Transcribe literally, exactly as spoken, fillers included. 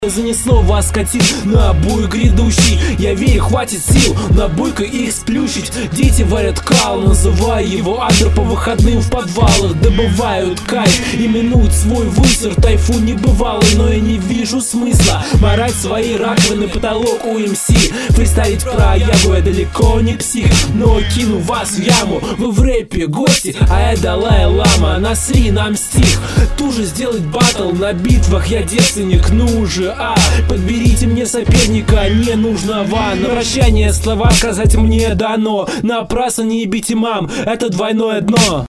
Занесло вас, скотин, на бой грядущий. Я верю, хватит сил на бойко их сплющить. Дети варят кал, называя его андер. По выходным в подвалах добывают кайф, именуют свой высер. Тайфун небывалый, но я не вижу смысла морать свои раковины потолок у эм си. Фристайлить про ягу, я далеко не псих, но кину вас в яму. Вы в рэпе гости, а я Далай Лама. Насри нам стих, туже сделать батл на битвах. Я девственник, ну же, а подберите мне соперника ненужного. На прощание слова сказать мне дано. Напрасно не ебите мам, это двойное дно.